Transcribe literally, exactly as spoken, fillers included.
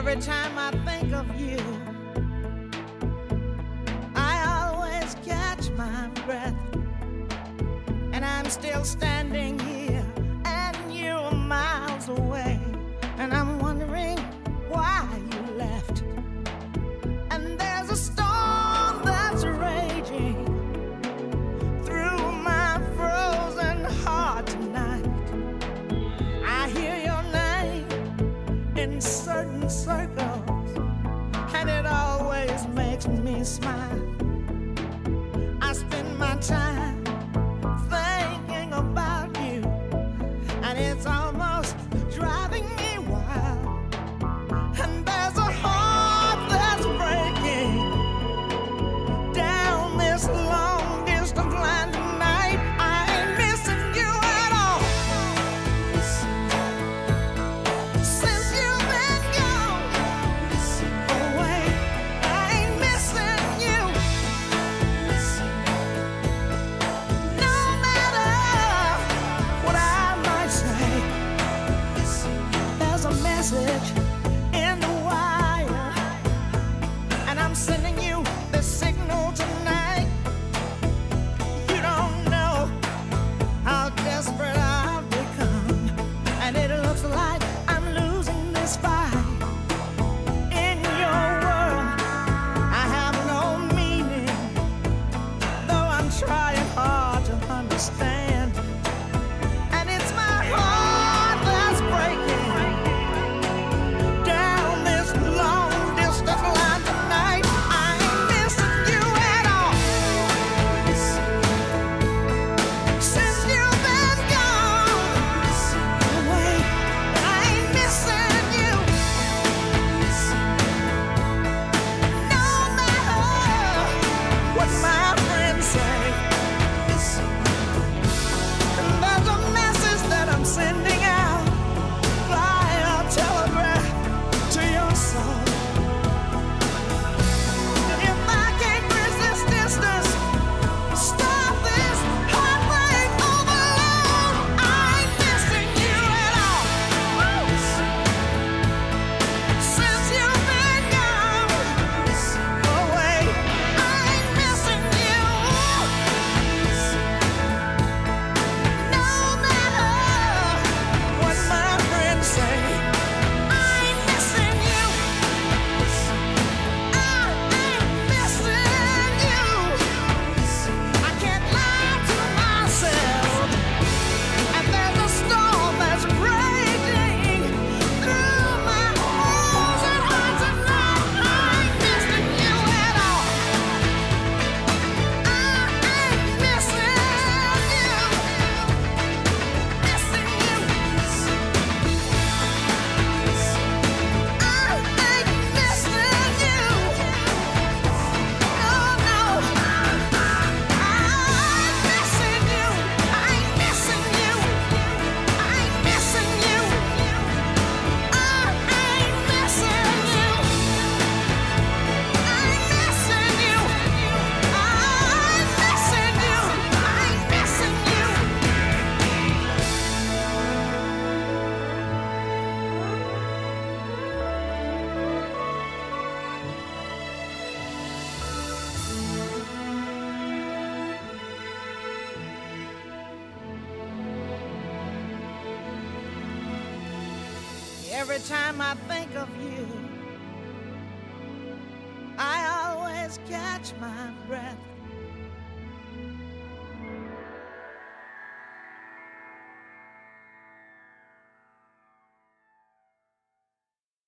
Every time I think of you, I always catch my breath. And I'm still standing here, and you're miles away. And I'm wondering why you left. And there's a storm that's raging through my frozen heart tonight. I hear your name in certain circles, and it always makes me smile. I spend my time thinking about you, and it's almost driving me wild. And there's a heart that's breaking down this long distance line tonight. I ain't missing you at all. Since you've been gone away, I ain't missing you. No matter what I might say, there's a message in the wire, and I'm sending you the signal tonight. You don't know how desperate I've become, and it looks like I'm losing this fight. In your world, I have no meaning, though I'm trying hard to understand. And it's my heart that's breaking down this long distance line tonight. I ain't missing you at all. Since you've been gone away, I ain't missing you. No matter what my friends say, and there's a message that I'm sending out via telegraph to your soul. If I can't bridge this distance, stop this heartbreak overload, I ain't missing you at all. Since you've been gone away, I ain't missing you. No matter what my friends say, I ain't missing you. I ain't missing you. I can't lie to myself. And there's a storm that's raging through my frozen heart tonight. I ain't missing you at all. I ain't missing you. Missing you. I ain't missing you. No, no. I ain't missing you. I ain't missing you. I ain't missing you. I ain't missing you. I ain't missing you. I'm missing you. I ain't missing you. Every time I think of you, I always catch my breath.